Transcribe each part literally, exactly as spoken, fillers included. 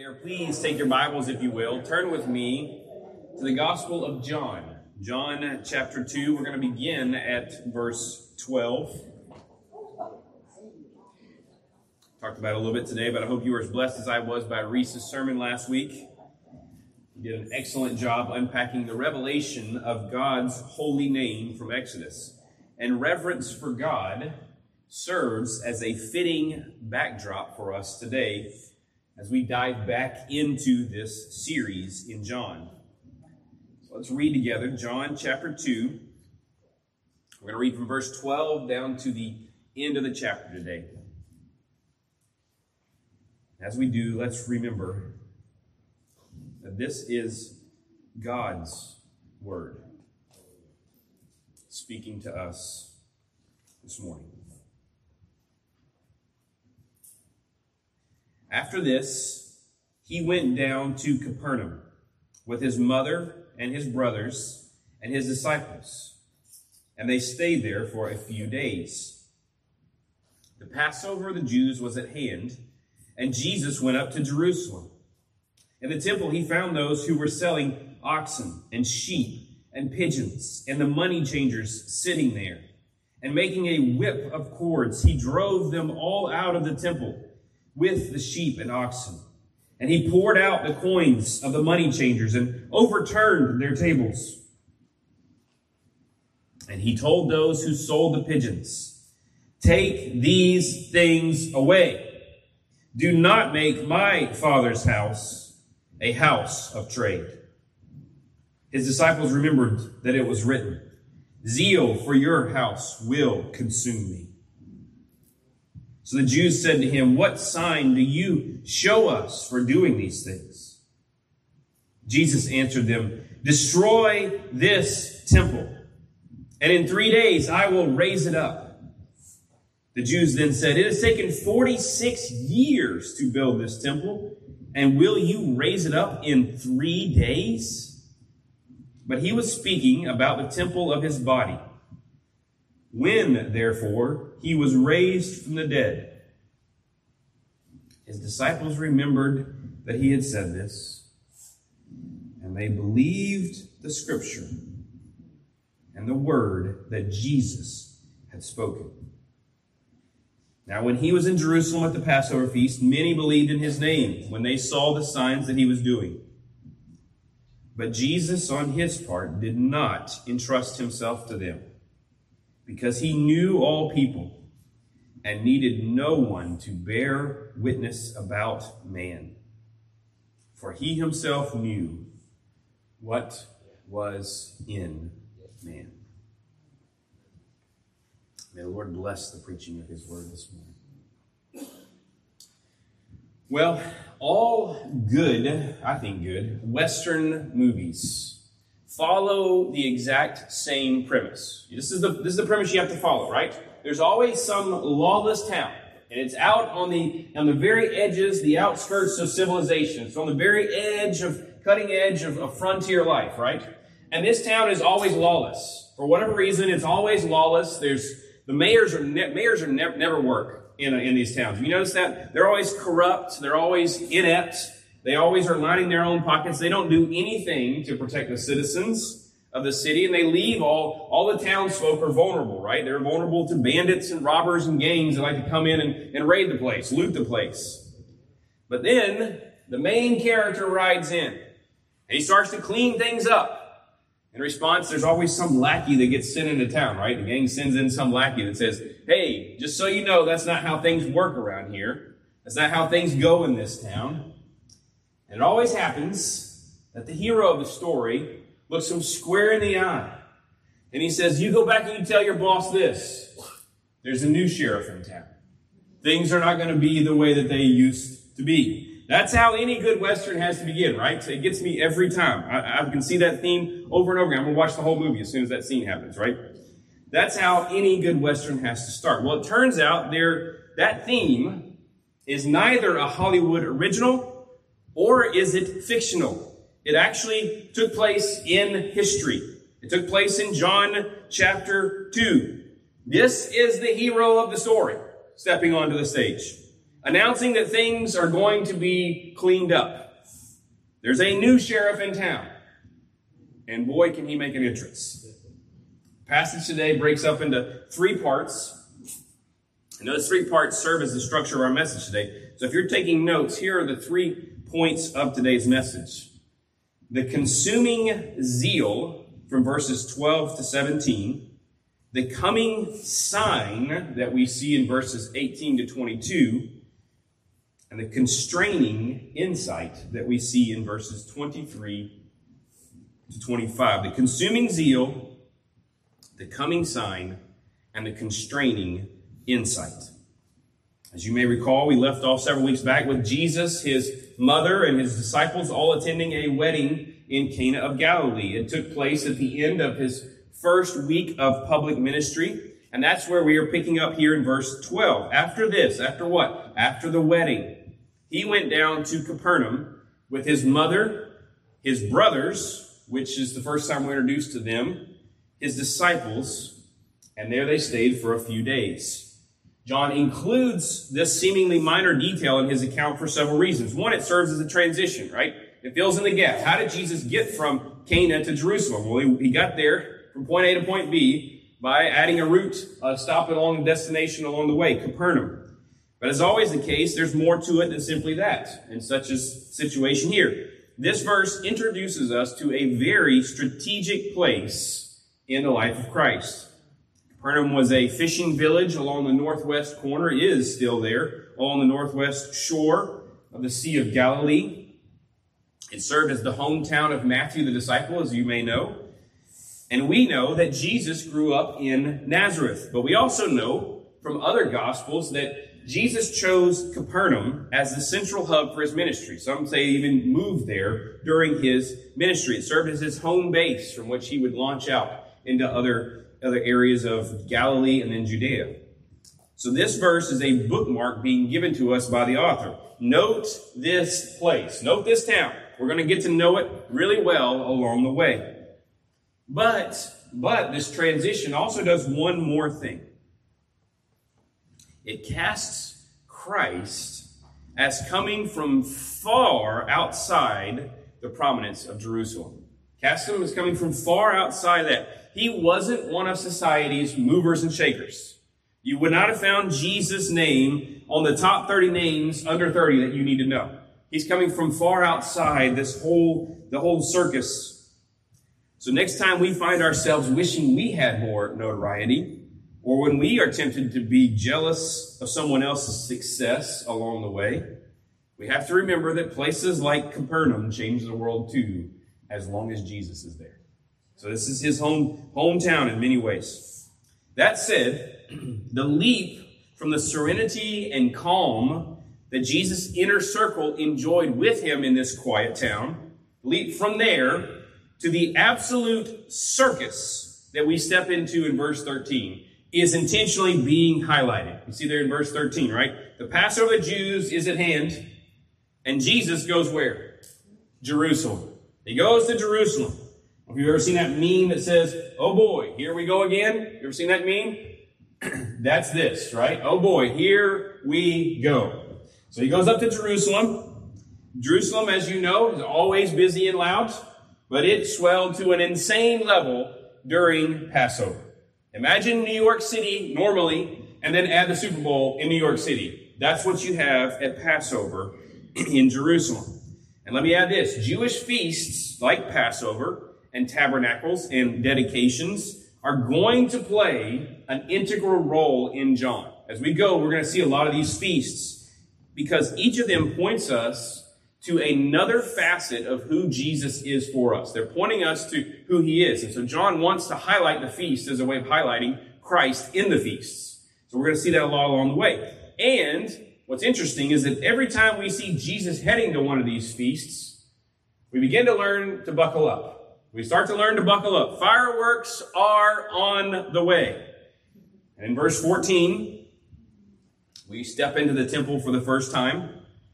there, please take your Bibles, if you will. Turn with me to the Gospel of John. John chapter two, we're going to begin at verse twelve. Talked about it a little bit today, but I hope you were as blessed as I was by Reese's sermon last week. You did an excellent job unpacking the revelation of God's holy name from Exodus. And reverence for God serves as a fitting backdrop for us today as we dive back into this series in John. So let's read together John chapter two. We're going to read from verse twelve down to the end of the chapter today. As we do, let's remember that this is God's word speaking to us this morning. After this, he went down to Capernaum with his mother and his brothers and his disciples, and they stayed there for a few days. The Passover of the Jews was at hand, and Jesus went up to Jerusalem. In the temple, he found those who were selling oxen and sheep and pigeons, and the money changers sitting there. And making a whip of cords, he drove them all out of the temple with the sheep and oxen. And he poured out the coins of the money changers and overturned their tables. And he told those who sold the pigeons, "Take these things away. Do not make my Father's house a house of trade." His disciples remembered that it was written, "Zeal for your house will consume me." So the Jews said to him, "What sign do you show us for doing these things?" Jesus answered them, "Destroy this temple, and in three days I will raise it up." The Jews then said, "It has taken forty-six years to build this temple, and will you raise it up in three days?" But he was speaking about the temple of his body. When, therefore, he was raised from the dead, his disciples remembered that he had said this, and they believed the scripture and the word that Jesus had spoken. Now, when he was in Jerusalem at the Passover feast, many believed in his name when they saw the signs that he was doing. But Jesus, on his part, did not entrust himself to them, because he knew all people and needed no one to bear witness about man. For he himself knew what was in man. May the Lord bless the preaching of his word this morning. Well, all good, I think good, Western movies follow the exact same premise. This is the this is the premise you have to follow, right? There's always some lawless town, and it's out on the on the very edges, the outskirts of civilization. It's on the very edge of cutting edge of, of frontier life, right? And this town is always lawless. For whatever reason, it's always lawless. There's the mayors are ne- mayors are ne- never work in in these towns. You notice that they're always corrupt. They're always inept. They always are lining their own pockets. They don't do anything to protect the citizens of the city, and they leave all, all the townsfolk are vulnerable, right? They're vulnerable to bandits and robbers and gangs that like to come in and, and raid the place, loot the place. But then the main character rides in, and he starts to clean things up. In response, there's always some lackey that gets sent into town, right? The gang sends in some lackey that says, "Hey, just so you know, that's not how things work around here. That's not how things go in this town." And it always happens that the hero of the story looks him square in the eye. And he says, "You go back and you tell your boss this. There's a new sheriff in town. Things are not going to be the way that they used to be." That's how any good Western has to begin, right? So it gets me every time. I, I can see that theme over and over again. I'm going to watch the whole movie as soon as that scene happens, right? That's how any good Western has to start. Well, it turns out there that theme is neither a Hollywood original or is it fictional. It actually took place in history. It took place in John chapter two. This is the hero of the story stepping onto the stage. announcing that things are going to be cleaned up. There's a new sheriff in town, and boy, can he make an entrance. The passage today breaks up into three parts, and those three parts serve as the structure of our message today. So if you're taking notes, here are the three points of today's message. The consuming zeal from verses twelve to seventeen, the coming sign that we see in verses eighteen to twenty-two, and the constraining insight that we see in verses twenty-three to twenty-five. The consuming zeal, the coming sign, and the constraining insight. As you may recall, we left off several weeks back with Jesus, his mother, and his disciples all attending a wedding in Cana of Galilee. It took place at the end of his first week of public ministry, and that's where we are picking up here in verse twelve. After this, after what? After the wedding, he went down to Capernaum with his mother, his brothers, which is the first time we're introduced to them, his disciples, and there they stayed for a few days. John includes this seemingly minor detail in his account for several reasons. One, it serves as a transition, right? It fills in the gap. How did Jesus get from Cana to Jerusalem? Well, he, he got there from point A to point B by adding a route, uh, stopping along the destination along the way, Capernaum. But as always the case, there's more to it than simply that, in such a situation here. This verse introduces us to a very strategic place in the life of Christ. Capernaum was a fishing village along the northwest corner, is still there, along the northwest shore of the Sea of Galilee. It served as the hometown of Matthew the disciple, as you may know. And we know that Jesus grew up in Nazareth. But we also know from other Gospels that Jesus chose Capernaum as the central hub for his ministry. Some say he even moved there during his ministry. It served as his home base from which he would launch out into other other areas of Galilee and then Judea. So this verse is a bookmark being given to us by the author. Note this place. Note this town. We're going to get to know it really well along the way. But, but this transition also does one more thing. It casts Christ as coming from far outside the prominence of Jerusalem. Cast him as coming from far outside that. He wasn't one of society's movers and shakers. You would not have found Jesus' name on the top thirty names under thirty that you need to know. He's coming from far outside this whole, the whole circus. So next time we find ourselves wishing we had more notoriety, or when we are tempted to be jealous of someone else's success along the way, we have to remember that places like Capernaum change the world too, as long as Jesus is there. So this is his home hometown in many ways. That said, the leap from the serenity and calm that Jesus' inner circle enjoyed with him in this quiet town, leap from there to the absolute circus that we step into in verse thirteen is intentionally being highlighted. You see there in verse thirteen, right? The Passover of the Jews is at hand, and Jesus goes where? Jerusalem. He goes to Jerusalem. Have you ever seen that meme that says, oh boy, here we go again? You ever seen that meme? That's this, right? Oh boy, here we go. So he goes up to Jerusalem. Jerusalem, as you know, is always busy and loud, but it swelled to an insane level during Passover. Imagine New York City normally, and then add the Super Bowl in New York City. That's what you have at Passover in Jerusalem. And let me add this. Jewish feasts like Passover and tabernacles and dedications are going to play an integral role in John. As we go, we're going to see a lot of these feasts because each of them points us to another facet of who Jesus is for us. They're pointing us to who he is. And so John wants to highlight the feast as a way of highlighting Christ in the feasts. So we're going to see that a lot along the way. And what's interesting is that every time we see Jesus heading to one of these feasts, we begin to learn to buckle up. We start to learn to buckle up. Fireworks are on the way. And in verse fourteen, we step into the temple for the first time,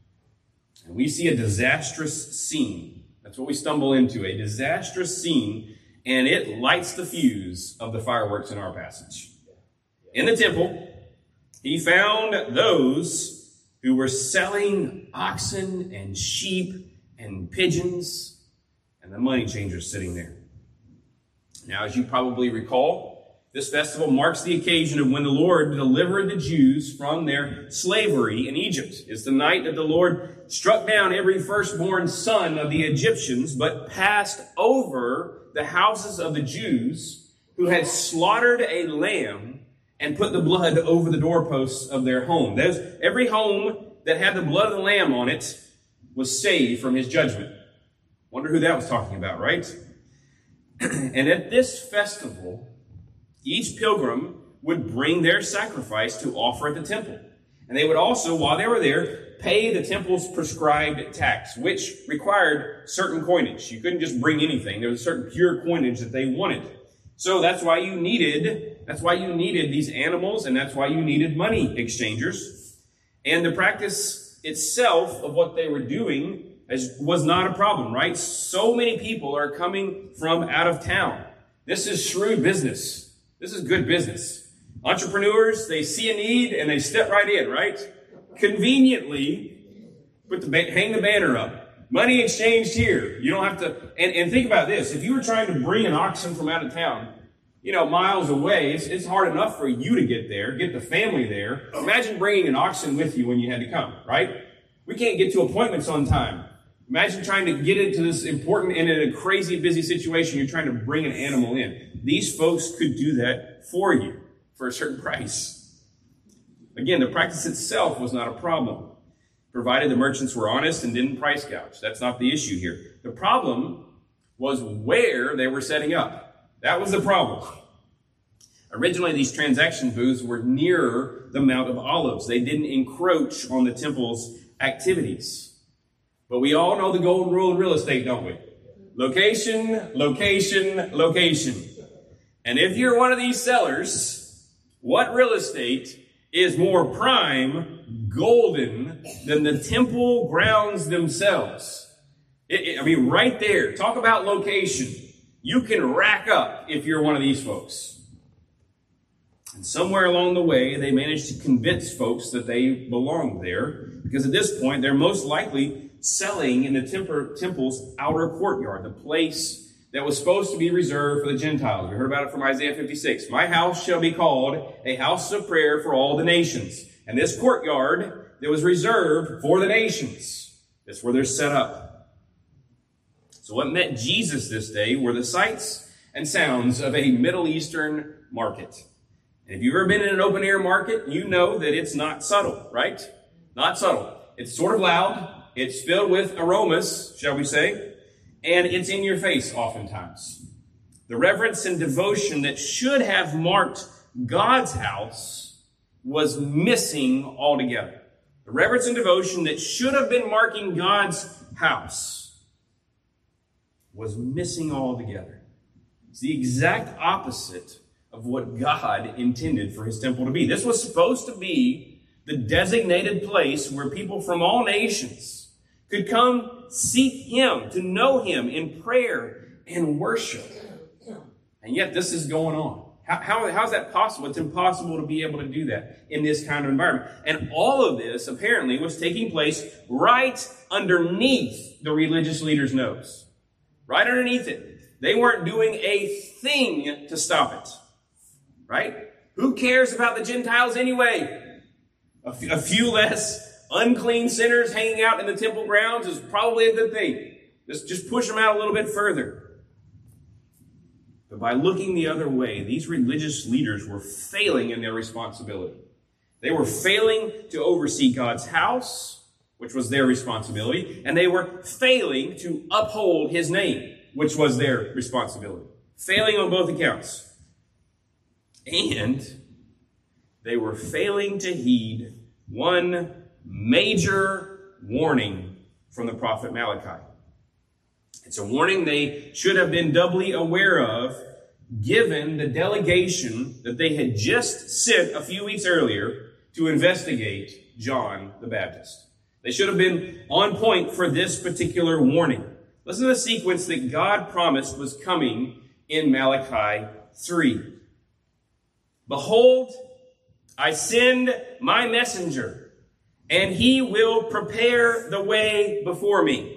and we see a disastrous scene. That's what we stumble into, a disastrous scene, and it lights the fuse of the fireworks in our passage. In the temple, he found those who were selling oxen and sheep and pigeons, and the money changers sitting there. Now, as you probably recall, this festival marks the occasion of when the Lord delivered the Jews from their slavery in Egypt. It's the night that the Lord struck down every firstborn son of the Egyptians, but passed over the houses of the Jews who had slaughtered a lamb and put the blood over the doorposts of their home. Those, every home that had the blood of the lamb on it was saved from his judgment. Wonder who that was talking about, right? And at this festival, each pilgrim would bring their sacrifice to offer at the temple. And they would also, while they were there, pay the temple's prescribed tax, which required certain coinage. You couldn't just bring anything. There was a certain pure coinage that they wanted. So that's why you needed, that's why you needed these animals, and that's why you needed money exchangers. And the practice itself of what they were doing as, was not a problem, right? So many people are coming from out of town. This is shrewd business. This is good business. Entrepreneurs, they see a need and they step right in, right? Conveniently, put the hang the banner up. Money exchanged here. You don't have to, and, and think about this. If you were trying to bring an oxen from out of town, you know, miles away, it's, it's hard enough for you to get there, get the family there. Imagine bringing an oxen with you when you had to come, right? We can't get to appointments on time. Imagine trying to get into this important and in a crazy busy situation, you're trying to bring an animal in. These folks could do that for you for a certain price. Again, the practice itself was not a problem, provided the merchants were honest and didn't price gouge. That's not the issue here. The problem was where they were setting up. That was the problem. Originally, these transaction booths were nearer the Mount of Olives. They didn't encroach on the temple's activities. But we all know the golden rule in real estate, don't we? Location, location, location. And if you're one of these sellers, what real estate is more prime, golden, than the temple grounds themselves? It, it, I mean, right there. Talk about location. You can rack up if you're one of these folks. And somewhere along the way, they managed to convince folks that they belonged there, because at this point, they're most likely selling in the temper, temple's outer courtyard, the place that was supposed to be reserved for the Gentiles. We heard about it from Isaiah fifty-six. My house shall be called a house of prayer for all the nations. And this courtyard that was reserved for the nations, that's where they're set up. So what met Jesus this day were the sights and sounds of a Middle Eastern market. And if you've ever been in an open air market, you know that it's not subtle, right? Not subtle. It's sort of loud. It's filled with aromas, shall we say, and it's in your face oftentimes. The reverence and devotion that should have marked God's house was missing altogether. The reverence and devotion that should have been marking God's house was missing altogether. It's the exact opposite of what God intended for his temple to be. This was supposed to be the designated place where people from all nations could come seek him, to know him in prayer and worship. And yet this is going on. How, how, how is that possible? It's impossible to be able to do that in this kind of environment. And all of this apparently was taking place right underneath the religious leader's nose. Right underneath it. They weren't doing a thing to stop it. Right? Who cares about the Gentiles anyway? A, f- a few less unclean sinners hanging out in the temple grounds is probably a good thing. Just, just push them out a little bit further. But by looking the other way, these religious leaders were failing in their responsibility. They were failing to oversee God's house, which was their responsibility, and they were failing to uphold his name, which was their responsibility. Failing on both accounts. And they were failing to heed one major warning from the prophet Malachi. It's a warning they should have been doubly aware of, given the delegation that they had just sent a few weeks earlier to investigate John the Baptist. They should have been on point for this particular warning. Listen to the sequence that God promised was coming in Malachi three. Behold, I send my messenger, and he will prepare the way before me.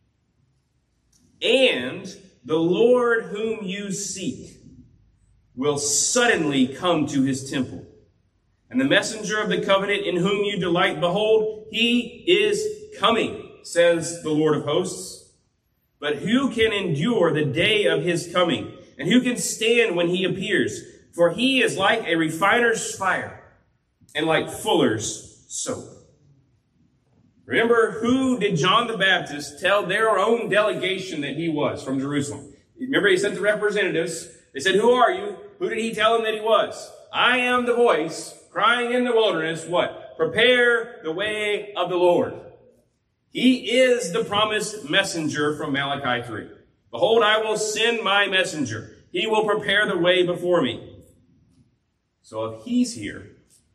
And the Lord whom you seek will suddenly come to his temple. And the messenger of the covenant in whom you delight, behold, he is coming, says the Lord of hosts. But who can endure the day of his coming? And who can stand when he appears? For he is like a refiner's fire and like fuller's soap. Remember, who did John the Baptist tell their own delegation that he was from Jerusalem? Remember, he sent the representatives. They said, who are you? Who did he tell them that he was? I am the voice crying in the wilderness, what? Prepare the way of the Lord. He is the promised messenger from Malachi three. Behold, I will send my messenger. He will prepare the way before me. So if he's here,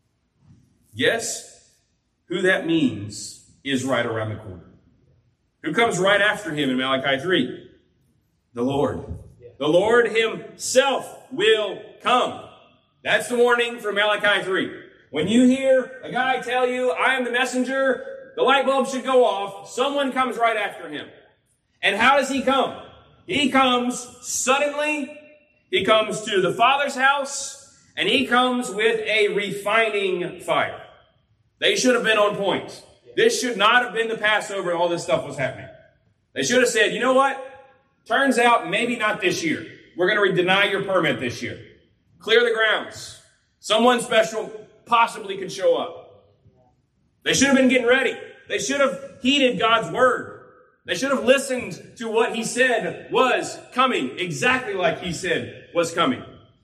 guess who that means is right around the corner. Who comes right after him in Malachi three? The Lord. The Lord himself will come. That's the warning from Malachi three. When you hear a guy tell you, I am the messenger, the light bulb should go off. Someone comes right after him. And how does he come? He comes suddenly. He comes to the Father's house, and he comes with a refining fire. They should have been on point. This should not have been the Passover and all this stuff was happening. They should have said, you know what? Turns out maybe not this year. We're going to deny your permit this year. Clear the grounds. Someone special possibly could show up. They should have been getting ready. They should have heeded God's word. They should have listened to what he said was coming, exactly like he said was coming.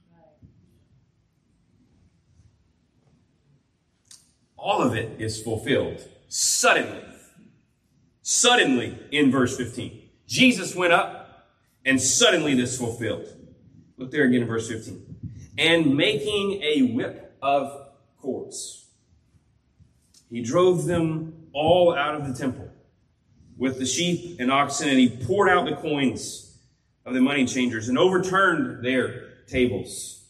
All of it is fulfilled suddenly. Suddenly in verse fifteen. Jesus went up and suddenly this fulfilled. Look there again in verse fifteen. And making a whip of cords, he drove them all out of the temple with the sheep and oxen, and he poured out the coins of the money changers and overturned their tables.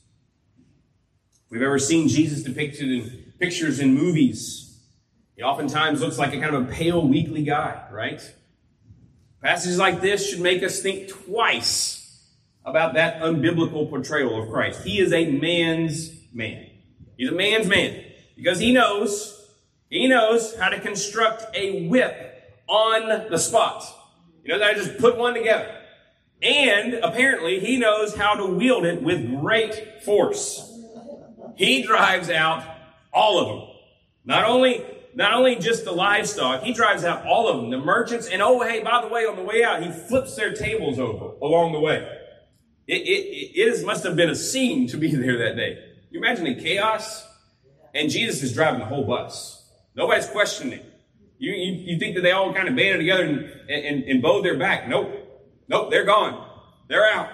If we've ever seen Jesus depicted in pictures in movies, he oftentimes looks like a kind of a pale, weakly guy, right? Passages like this should make us think twice about that unbiblical portrayal of Christ. He is a man's man. He's a man's man because he knows, he knows how to construct a whip on the spot. He knows how to just put one together. And apparently he knows how to wield it with great force. He drives out all of them. Not only, not only just the livestock, he drives out all of them, the merchants. And oh, hey, by the way, on the way out, he flips their tables over along the way. It, it, it is, must have been a scene to be there that day. You imagine the chaos? And Jesus is driving the whole bus. Nobody's questioning. You, you, you think that they all kind of banded together and, and, and bowed their back. Nope. Nope, they're gone. They're out.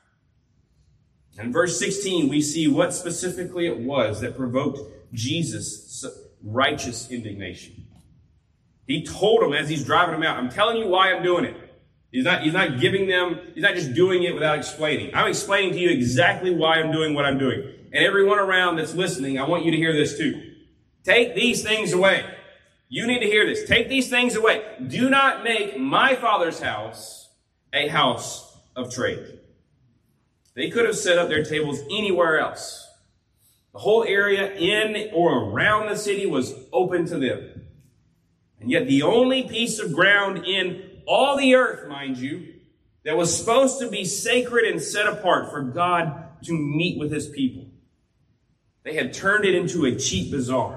And in verse sixteen, we see what specifically it was that provoked Jesus' righteous indignation. He told them as he's driving them out, I'm telling you why I'm doing it. He's not, he's not giving them, he's not just doing it without explaining. I'm explaining to you exactly why I'm doing what I'm doing. And everyone around that's listening, I want you to hear this too. Take these things away. You need to hear this. Take these things away. Do not make my Father's house a house of trade. They could have set up their tables anywhere else. The whole area in or around the city was open to them. And yet the only piece of ground in all the earth, mind you, that was supposed to be sacred and set apart for God to meet with his people, they had turned it into a cheap bazaar.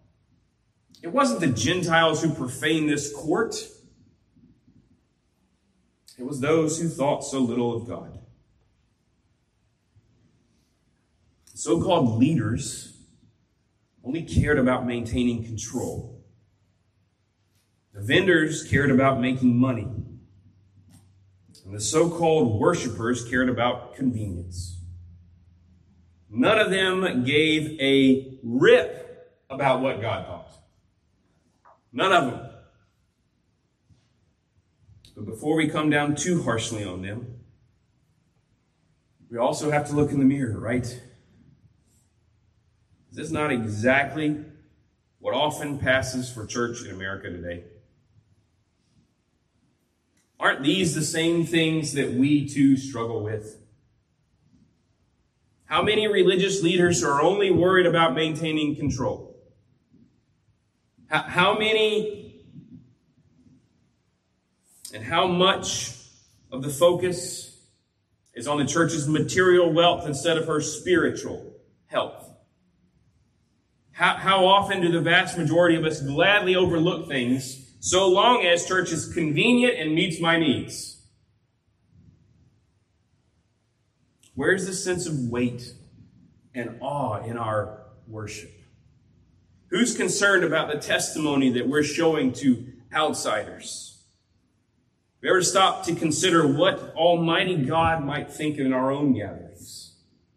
It wasn't the Gentiles who profaned this court. It was those who thought so little of God. So-called leaders only cared about maintaining control. The vendors cared about making money. And the so-called worshipers cared about convenience. None of them gave a rip about what God thought. None of them. But before we come down too harshly on them, we also have to look in the mirror, right? Is this not exactly what often passes for church in America today? Aren't these the same things that we too struggle with? How many religious leaders are only worried about maintaining control? How, how many and how much of the focus is on the church's material wealth instead of her spiritual health? How, how often do the vast majority of us gladly overlook things so long as church is convenient and meets my needs? Where's the sense of weight and awe in our worship? Who's concerned about the testimony that we're showing to outsiders? Have you ever stopped to consider what Almighty God might think in our own gatherings?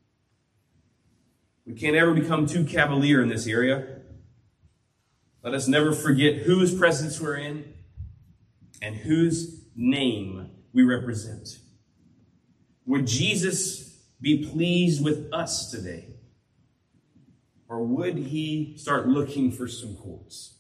We can't ever become too cavalier in this area. Let us never forget whose presence we're in and whose name we represent. Would Jesus be pleased with us today? Or would he start looking for some chords?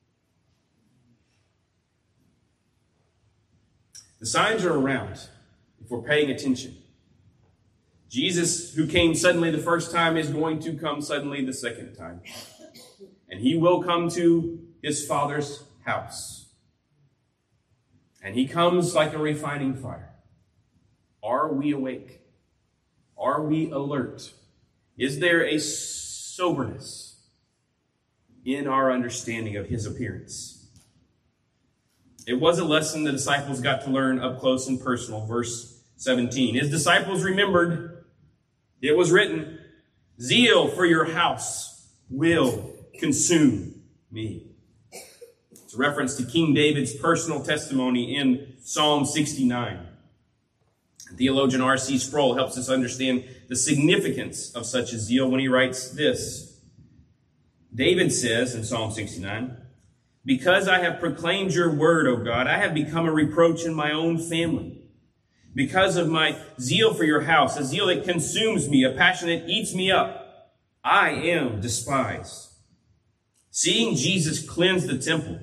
The signs are around if we're paying attention. Jesus, who came suddenly the first time, is going to come suddenly the second time. And he will come to his Father's house. And he comes like a refining fire. Are we awake? Are we alert? Is there a soberness in our understanding of his appearance? It was a lesson the disciples got to learn up close and personal. Verse seventeen. His disciples remembered, it was written, zeal for your house will consume me. It's a reference to King David's personal testimony in Psalm sixty-nine. Theologian R C Sproul helps us understand the significance of such a zeal when he writes this. David says in Psalm sixty-nine, because I have proclaimed your word, O God, I have become a reproach in my own family. Because of my zeal for your house, a zeal that consumes me, a passion that eats me up, I am despised. Seeing Jesus cleanse the temple,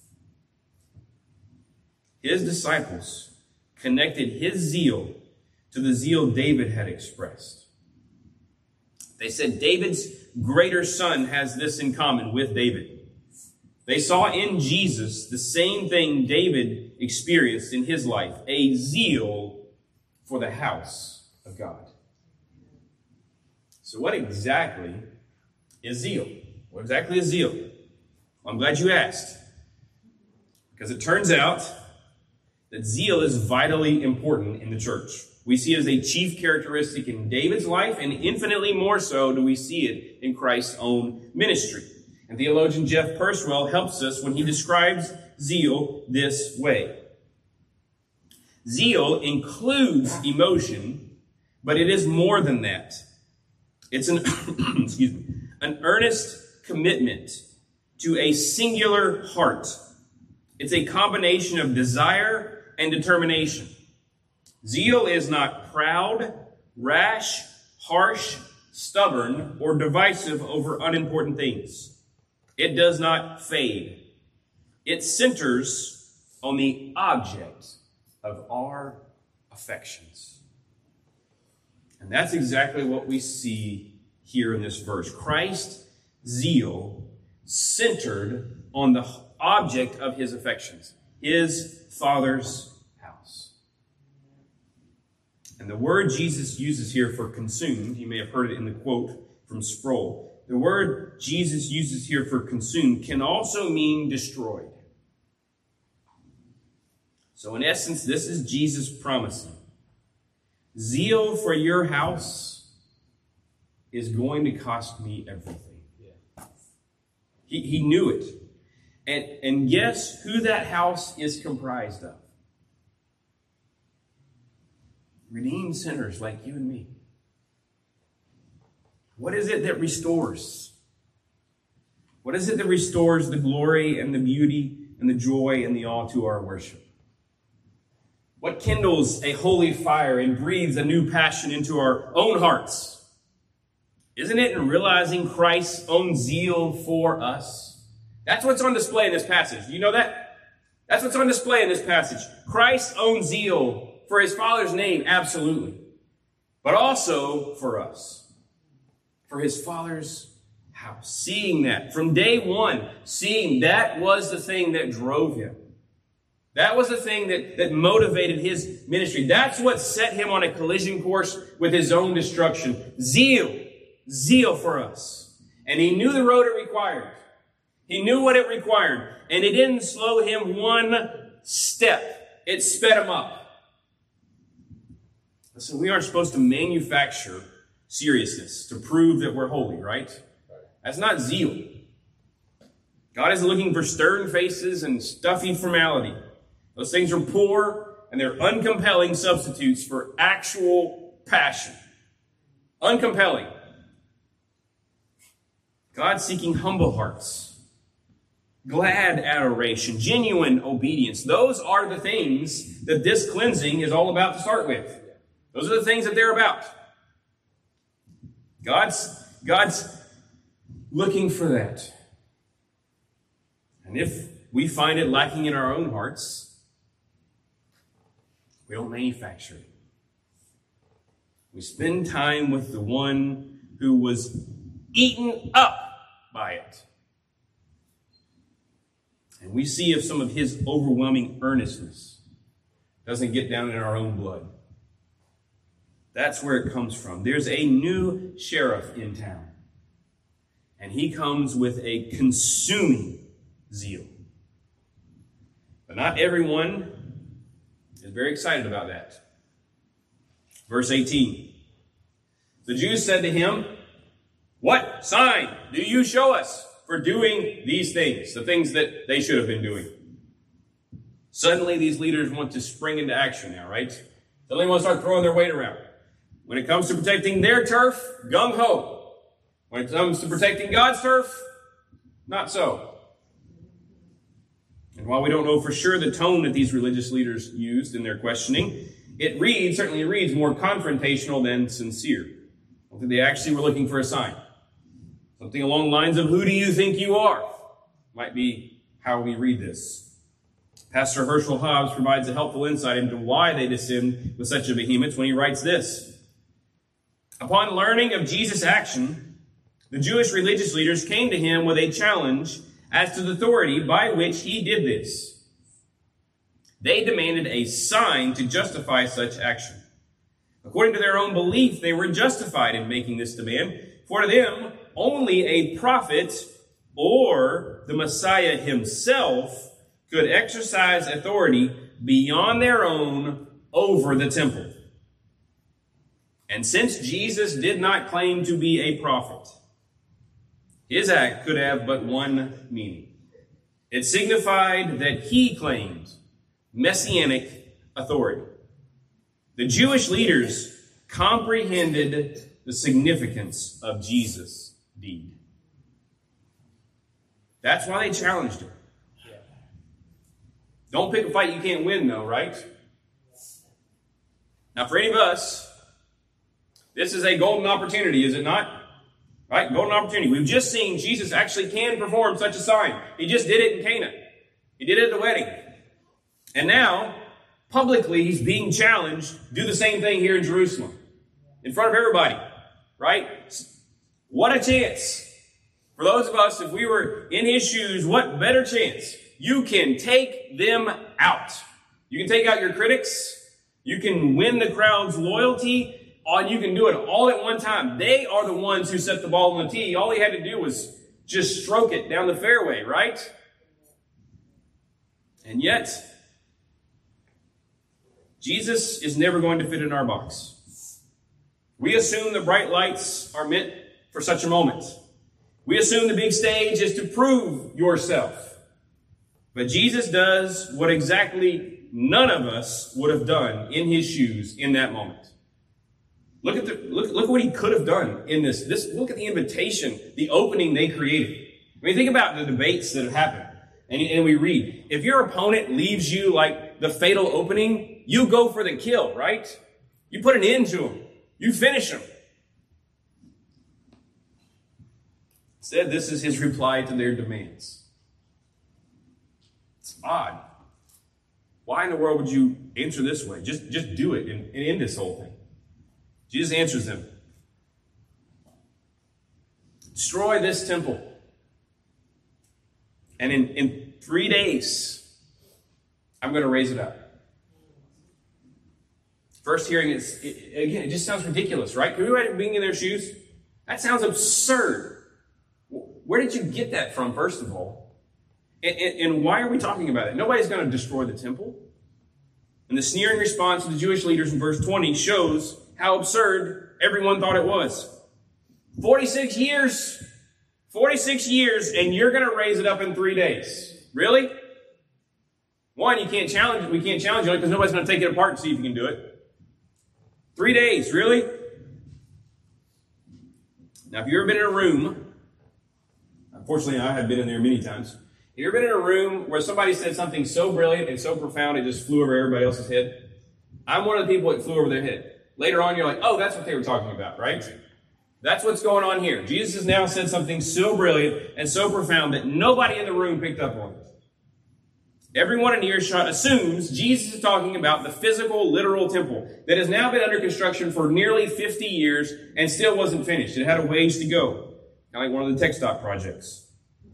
his disciples connected his zeal to the zeal David had expressed. They said David's greater son has this in common with David. They saw in Jesus the same thing David experienced in his life, a zeal for the house of God. So what exactly is zeal? What exactly is zeal? Well, I'm glad you asked. Because it turns out that zeal is vitally important in the church. We see it as a chief characteristic in David's life, and infinitely more so do we see it in Christ's own ministry. And theologian Jeff Purswell helps us when he describes zeal this way. Zeal includes emotion, but it is more than that. It's an, excuse me, an earnest commitment to a singular heart. It's a combination of desire and determination. Zeal is not proud, rash, harsh, stubborn, or divisive over unimportant things. It does not fade. It centers on the object of our affections. And that's exactly what we see here in this verse. Christ's zeal centered on the object of his affections, his Father's house. And the word Jesus uses here for consumed, you may have heard it in the quote from Sproul. The word Jesus uses here for consumed can also mean destroyed. So in essence, this is Jesus promising. Zeal for your house is going to cost me everything. Yeah. He, he knew it. And, and guess who that house is comprised of? Redeemed sinners like you and me. What is it that restores? What is it that restores the glory and the beauty and the joy and the awe to our worship? What kindles a holy fire and breathes a new passion into our own hearts? Isn't it in realizing Christ's own zeal for us That's what's on display in this passage. Do you know that? That's what's on display in this passage. Christ's own zeal for his Father's name, absolutely. But also for us. For his Father's house. Seeing that. From day one, seeing that was the thing that drove him. That was the thing that, that motivated his ministry. That's what set him on a collision course with his own destruction. Zeal. Zeal for us. And he knew the road it required. He knew what it required. And it didn't slow him one step. It sped him up. Listen, we aren't supposed to manufacture seriousness to prove that we're holy, right? That's not zeal. God isn't looking for stern faces and stuffy formality. Those things are poor and they're uncompelling substitutes for actual passion. Uncompelling. God's seeking humble hearts, glad adoration, genuine obedience. Those are the things that this cleansing is all about to start with. Those are the things that they're about. God's, God's looking for that. And if we find it lacking in our own hearts, we don't manufacture it. We spend time with the one who was eaten up by it. And we see if some of his overwhelming earnestness doesn't get down in our own blood. That's where it comes from. There's a new sheriff in town. And he comes with a consuming zeal. But not everyone is very excited about that. Verse eighteen. The Jews said to him, "What sign do you show us for doing these things?" The things that they should have been doing. Suddenly these leaders want to spring into action now, right? Suddenly want to start throwing their weight around. When it comes to protecting their turf, gung-ho. When it comes to protecting God's turf, not so. And while we don't know for sure the tone that these religious leaders used in their questioning, it reads, certainly reads more confrontational than sincere. I don't think they actually were looking for a sign. Something along the lines of, "Who do you think you are?" might be how we read this. Pastor Herschel Hobbs provides a helpful insight into why they descend with such a vehemence when he writes this. Upon learning of Jesus' action, the Jewish religious leaders came to him with a challenge as to the authority by which he did this. They demanded a sign to justify such action. According to their own belief, they were justified in making this demand, for to them, only a prophet or the Messiah himself could exercise authority beyond their own over the temple. And since Jesus did not claim to be a prophet, his act could have but one meaning. It signified that he claimed messianic authority. The Jewish leaders comprehended the significance of Jesus' deed. That's why they challenged him. Don't pick a fight you can't win, though, right? Now, for any of us, this is a golden opportunity, is it not? Right? Golden opportunity. We've just seen Jesus actually can perform such a sign. He just did it in Cana. He did it at the wedding. And now, publicly, he's being challenged to do the same thing here in Jerusalem. In front of everybody. Right? What a chance. For those of us, if we were in his shoes, what better chance? You can take them out. You can take out your critics. You can win the crowd's loyalty. And you can do it all at one time. They are the ones who set the ball on the tee. All he had to do was just stroke it down the fairway, right? And yet, Jesus is never going to fit in our box. We assume the bright lights are meant for such a moment. We assume the big stage is to prove yourself. But Jesus does what exactly none of us would have done in his shoes in that moment. Look at the look, look what he could have done in this. This look at the invitation, the opening they created. I mean, think about the debates that have happened. And, and we read, if your opponent leaves you like the fatal opening, you go for the kill, right? You put an end to him. You finish him. Instead, this is his reply to their demands. odd. Why in the world would you answer this way? Just, just do it and, and end this whole thing. Jesus answers them. Destroy this temple. And in, in three days, I'm going to raise it up. First hearing it, it, again, it just sounds ridiculous, right? Can we imagine being in their shoes? That sounds absurd. Where did you get that from, first of all? And, and, and why are we talking about it? Nobody's going to destroy the temple. And the sneering response of the Jewish leaders in verse twenty shows how absurd everyone thought it was. forty-six years. forty-six years, and you're going to raise it up in three days. Really? One, you can't challenge it. We can't challenge it because nobody's going to take it apart and see if you can do it. Three days, really? Now, if you've ever been in a room, unfortunately, I have been in there many times. Have you ever been in a room where somebody said something so brilliant and so profound it just flew over everybody else's head? I'm one of the people that flew over their head. Later on, you're like, oh, that's what they were talking about, right? That's what's going on here. Jesus has now said something so brilliant and so profound that nobody in the room picked up on it. Everyone in earshot assumes Jesus is talking about the physical, literal temple that has now been under construction for nearly fifty years and still wasn't finished. It had a ways to go. Kind of like one of the tech stock projects.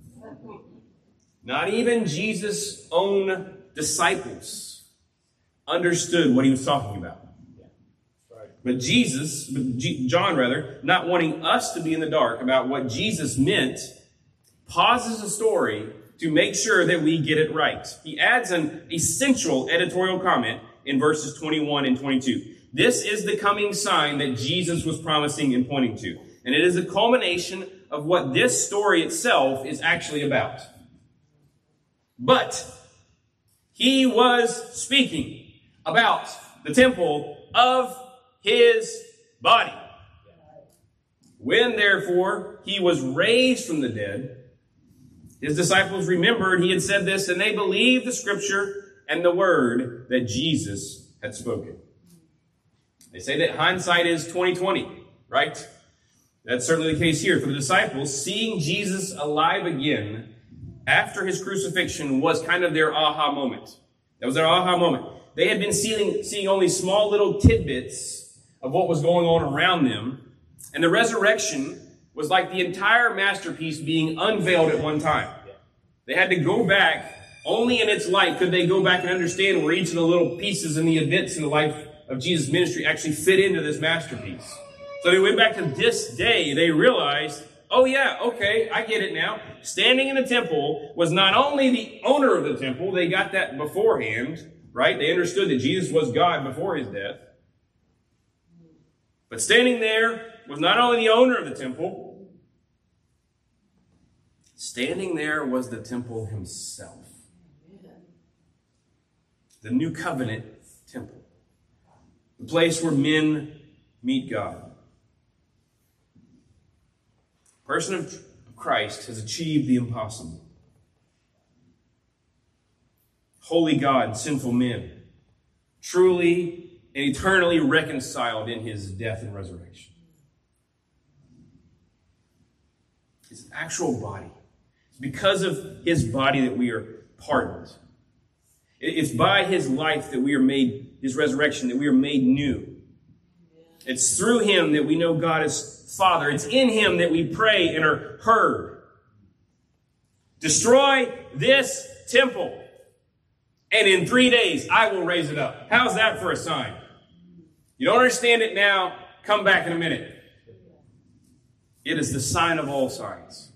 Not even Jesus' own disciples understood what he was talking about. But Jesus, but John rather, not wanting us to be in the dark about what Jesus meant, pauses the story to make sure that we get it right. He adds an essential editorial comment in verses twenty-one and twenty-two. This is the coming sign that Jesus was promising and pointing to. And it is a culmination of what this story itself is actually about. But he was speaking about the temple of his body. When, therefore, he was raised from the dead, his disciples remembered he had said this, and they believed the scripture and the word that Jesus had spoken. They say that hindsight is twenty twenty, right? That's certainly the case here. For the disciples, seeing Jesus alive again after his crucifixion was kind of their aha moment. That was their aha moment. They had been seeing, seeing only small little tidbits of what was going on around them. And the resurrection was like the entire masterpiece being unveiled at one time. They had to go back. Only in its light could they go back and understand where each of the little pieces and the events in the life of Jesus' ministry actually fit into this masterpiece. So they went back to this day. They realized, oh yeah, okay, I get it now. Standing in the temple was not only the owner of the temple. They got that beforehand, right? They understood that Jesus was God before his death. But standing there was not only the owner of the temple, standing there was the temple himself. The new covenant temple. The place where men meet God. The person of Christ has achieved the impossible. Holy God, sinful men, truly and eternally reconciled in his death and resurrection. His actual body. It's because of his body that we are pardoned. It's by his life that we are made, his resurrection, that we are made new. It's through him that we know God is Father. It's in him that we pray and are heard. Destroy this temple, and in three days I will raise it up. How's that for a sign? You don't understand it now, come back in a minute. It is the sign of all signs.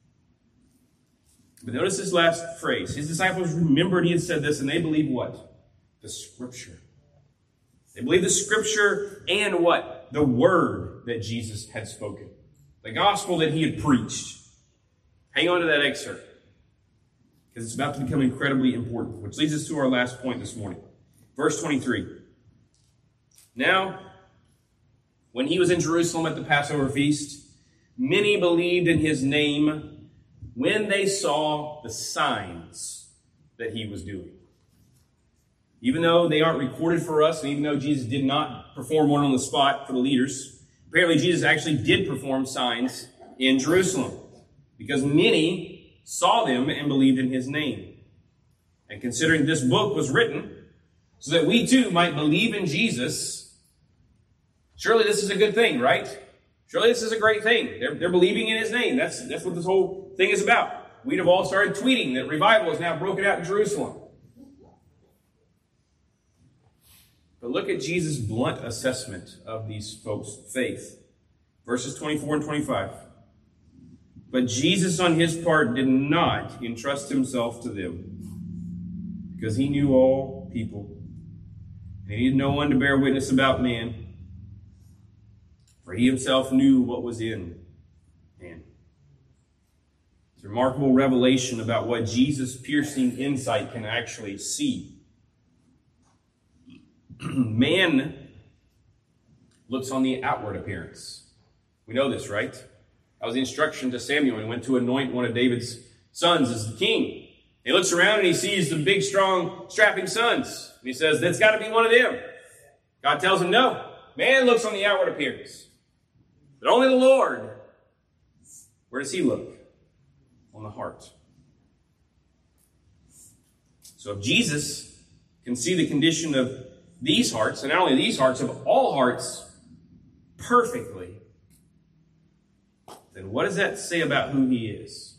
But notice this last phrase. His disciples remembered he had said this, and they believed what? The scripture. They believed the scripture and what? The word that Jesus had spoken. The gospel that he had preached. Hang on to that excerpt, because it's about to become incredibly important, which leads us to our last point this morning. Verse twenty-three. Now, when he was in Jerusalem at the Passover feast, many believed in his name when they saw the signs that he was doing. Even though they aren't recorded for us, and even though Jesus did not perform one on the spot for the leaders, apparently Jesus actually did perform signs in Jerusalem, because many saw them and believed in his name. And considering this book was written so that we too might believe in Jesus, surely this is a good thing, right? Surely this is a great thing. They're, they're believing in his name. That's, that's what this whole thing is about. We'd have all started tweeting that revival is now broken out in Jerusalem. But look at Jesus' blunt assessment of these folks' faith. Verses twenty-four and twenty-five. But Jesus on his part did not entrust himself to them, because he knew all people, and he needed no one to bear witness about man, for he himself knew what was in man. It's a remarkable revelation about what Jesus' piercing insight can actually see. Man looks on the outward appearance. We know this, right? That was the instruction to Samuel when he went to anoint one of David's sons as the king. He looks around and he sees the big, strong, strapping sons. And he says, that's got to be one of them. God tells him, no. Man looks on the outward appearance. But only the Lord, where does he look? On the heart. So if Jesus can see the condition of these hearts, and not only these hearts, of all hearts, perfectly, then what does that say about who he is?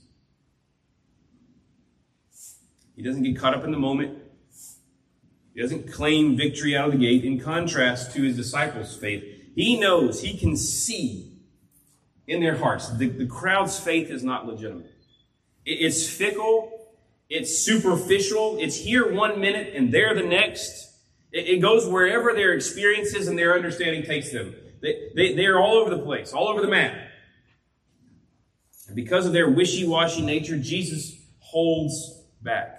He doesn't get caught up in the moment. He doesn't claim victory out of the gate. In contrast to his disciples' faith, he knows, he can see in their hearts. The, the crowd's faith is not legitimate. It, it's fickle. It's superficial. It's here one minute and there the next. It, it goes wherever their experiences and their understanding takes them. They, they, they're all over the place, all over the map. And because of their wishy-washy nature, Jesus holds back.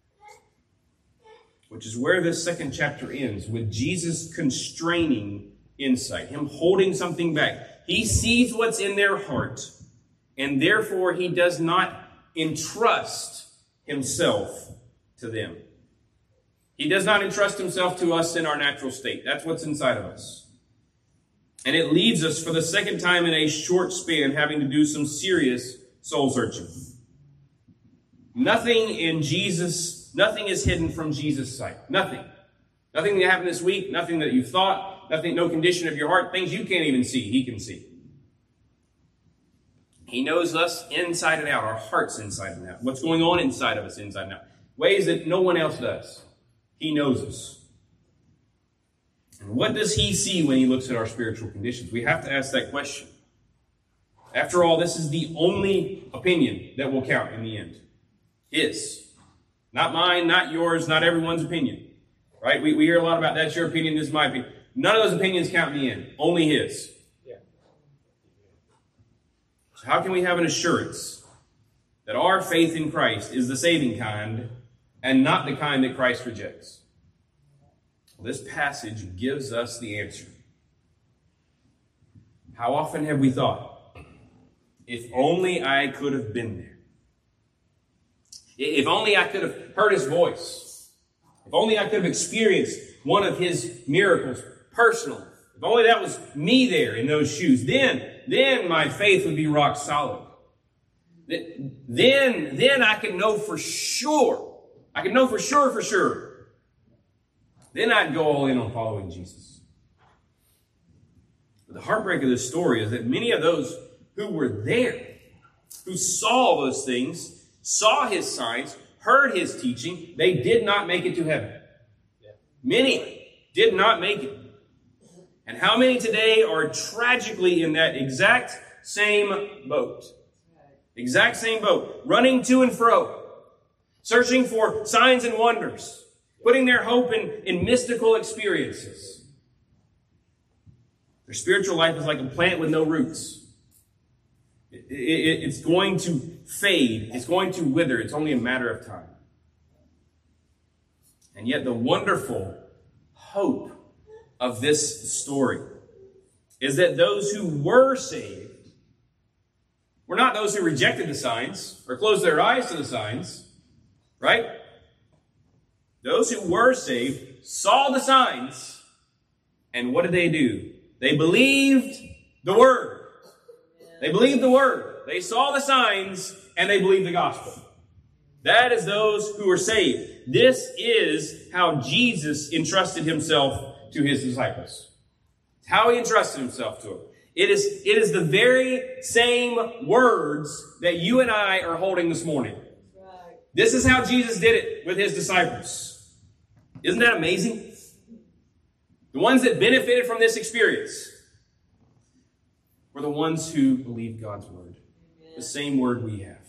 Which is where this second chapter ends, with Jesus constraining insight, him holding something back. He sees what's in their heart, and therefore he does not entrust himself to them. He does not entrust himself to us in our natural state. That's what's inside of us. And it leaves us for the second time in a short span having to do some serious soul searching. Nothing in Jesus, nothing is hidden from Jesus' sight. Nothing. Nothing that happened this week, nothing that you've thought, nothing, no condition of your heart, things you can't even see, he can see. He knows us inside and out, our hearts inside and out. What's going on inside of us inside and out. Ways that no one else does. He knows us. And what does he see when he looks at our spiritual conditions? We have to ask that question. After all, this is the only opinion that will count in the end. His. Not mine, not yours, not everyone's opinion. Right? We, we hear a lot about that's your opinion, this is my opinion. None of those opinions count in the end. Only his. Yeah. So how can we have an assurance that our faith in Christ is the saving kind and not the kind that Christ rejects? Well, this passage gives us the answer. How often have we thought, if only I could have been there. If only I could have heard his voice. If only I could have experienced one of his miracles personally. If only that was me there in those shoes. Then, then my faith would be rock solid. Then, then I could know for sure. I could know for sure, for sure. Then I'd go all in on following Jesus. But the heartbreak of this story is that many of those who were there, who saw those things, saw his signs, heard his teaching, they did not make it to heaven. Many did not make it. And how many today are tragically in that exact same boat? Exact same boat, running to and fro, searching for signs and wonders, putting their hope in, in mystical experiences. Their spiritual life is like a plant with no roots. It, it, it's going to fade. It's going to wither. It's only a matter of time. And yet the wonderful hope of this story is that those who were saved were not those who rejected the signs or closed their eyes to the signs, right? Those who were saved saw the signs, and what did they do? They believed the word. They believed the word. They saw the signs, and they believed the gospel. That is those who are saved. This is how Jesus entrusted himself to his disciples. It's how he entrusted himself to them. It is, it is the very same words that you and I are holding this morning. Right. This is how Jesus did it with his disciples. Isn't that amazing? The ones that benefited from this experience were the ones who believed God's word. Amen. The same word we have.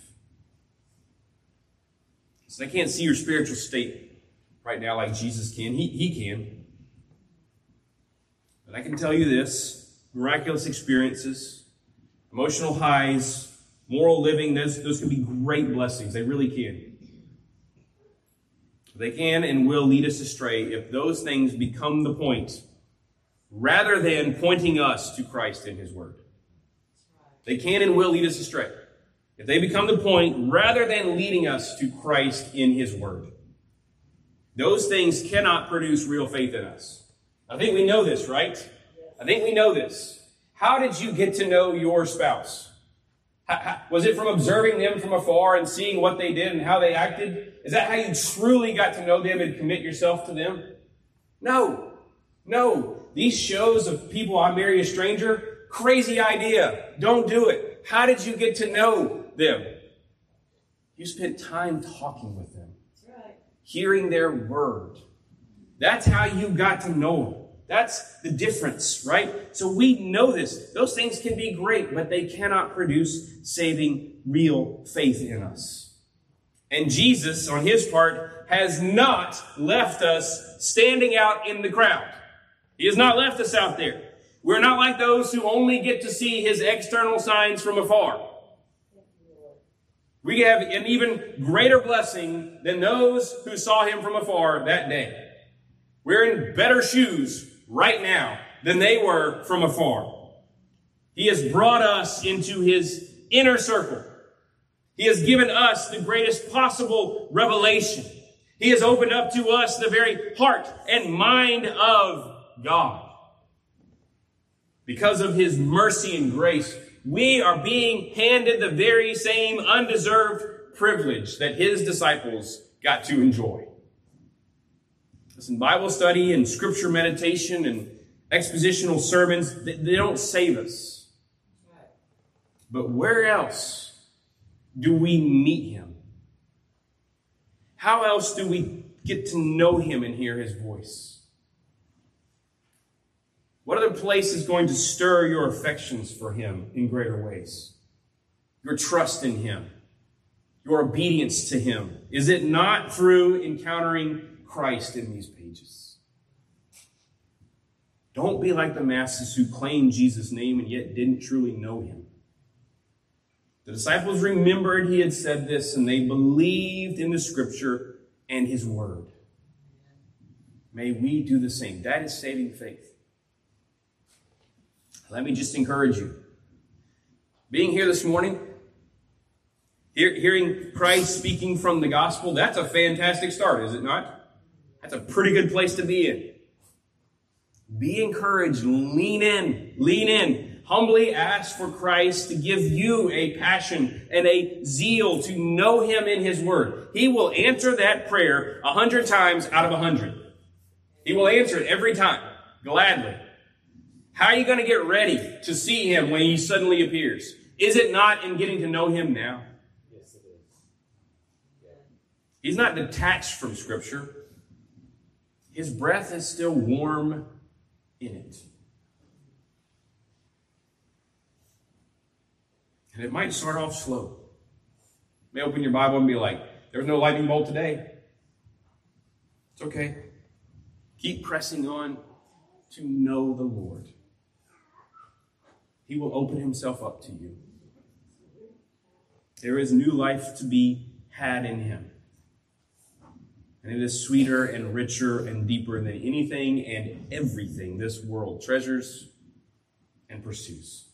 So I can't see your spiritual state right now like Jesus can. He, he can. But I can tell you this. Miraculous experiences, emotional highs, moral living, those, those can be great blessings. They really can. They can and will lead us astray if those things become the point rather than pointing us to Christ in his word. They can and will lead us astray if they become the point rather than leading us to Christ in his word. Those things cannot produce real faith in us. I think we know this, right? I think we know this. How did you get to know your spouse? How, how, was it from observing them from afar and seeing what they did and how they acted? Is that how you truly got to know them and commit yourself to them? No. No. These shows of people, I marry a stranger, crazy idea. Don't do it. How did you get to know them? You spent time talking with them. That's right. Hearing their word. That's how you got to know them. That's the difference, right? So we know this. Those things can be great, but they cannot produce saving real faith in us. And Jesus, on his part, has not left us standing out in the crowd. He has not left us out there. We're not like those who only get to see his external signs from afar. We have an even greater blessing than those who saw him from afar that day. We're in better shoes right now than they were from afar. He has brought us into his inner circle. He has given us the greatest possible revelation. He has opened up to us the very heart and mind of God. Because of his mercy and grace, we are being handed the very same undeserved privilege that his disciples got to enjoy. Listen, Bible study and scripture meditation and expositional sermons, they, they don't save us. But where else do we meet him? How else do we get to know him and hear his voice? What other place is going to stir your affections for him in greater ways? Your trust in him, your obedience to him. Is it not through encountering Christ in these pages? Don't be like the masses who claim Jesus' name and yet didn't truly know him. The disciples remembered he had said this, and they believed in the scripture and his word. May we do the same. That is saving faith. Let me just encourage you. Being here this morning, hear, hearing Christ speaking from the gospel, that's a fantastic start, is it not? That's a pretty good place to be in. Be encouraged. Lean in. Lean in. Humbly ask for Christ to give you a passion and a zeal to know him in his word. He will answer that prayer a hundred times out of a hundred. He will answer it every time, gladly. How are you going to get ready to see him when he suddenly appears? Is it not in getting to know him now? Yes, it is. Yeah. He's not detached from Scripture. His breath is still warm in it. And it might start off slow. You may open your Bible and be like, there's no lightning bolt today. It's okay. Keep pressing on to know the Lord. He will open himself up to you. There is new life to be had in him. And it is sweeter and richer and deeper than anything and everything this world treasures and pursues.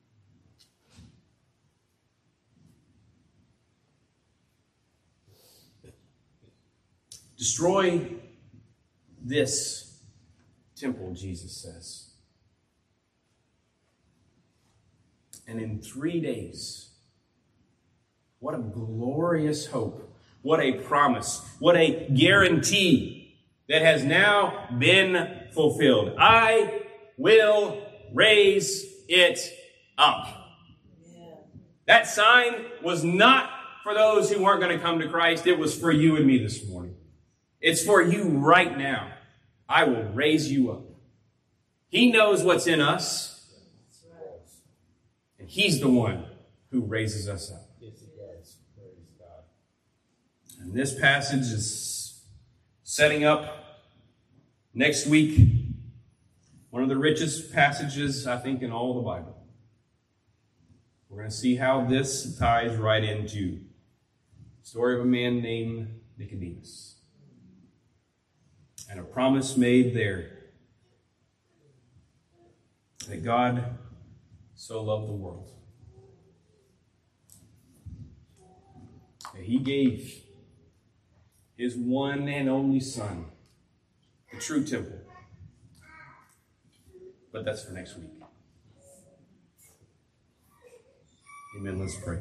Destroy this temple, Jesus says. And in three days, what a glorious hope. What a promise. What a guarantee that has now been fulfilled. I will raise it up. That sign was not for those who weren't going to come to Christ. It was for you and me this morning. It's for you right now. I will raise you up. He knows what's in us. And He's the one who raises us up. And this passage is setting up next week one of the richest passages, I think, in all the Bible. We're going to see how this ties right into the story of a man named Nicodemus. And a promise made there that God so loved the world that He gave His one and only Son, the true temple. But that's for next week. Amen. Let's pray.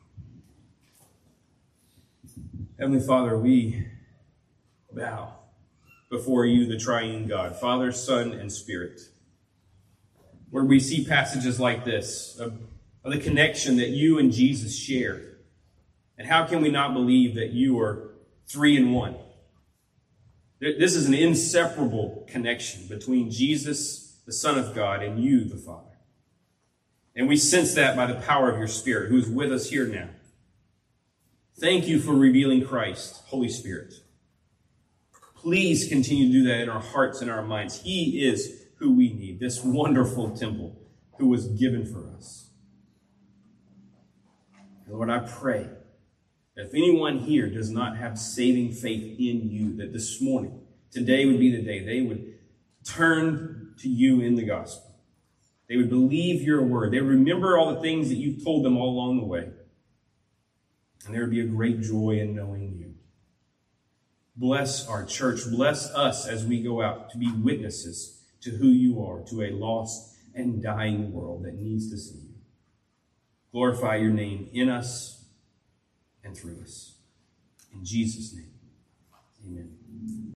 Heavenly Father, we bow before you, the triune God, Father, Son, and Spirit. Where we see passages like this of, of the connection that you and Jesus share. And how can we not believe that you are three in one? This is an inseparable connection between Jesus, the Son of God, and you, the Father. And we sense that by the power of your Spirit, who is with us here now. Thank you for revealing Christ, Holy Spirit. Please continue to do that in our hearts and our minds. He is who we need, this wonderful temple who was given for us. Lord, I pray that if anyone here does not have saving faith in you, that this morning, today would be the day they would turn to you in the gospel. They would believe your word. They would remember all the things that you've told them all along the way. And there would be a great joy in knowing you. Bless our church. Bless us as we go out to be witnesses to who you are, to a lost and dying world that needs to see you. Glorify your name in us and through us. In Jesus' name, amen.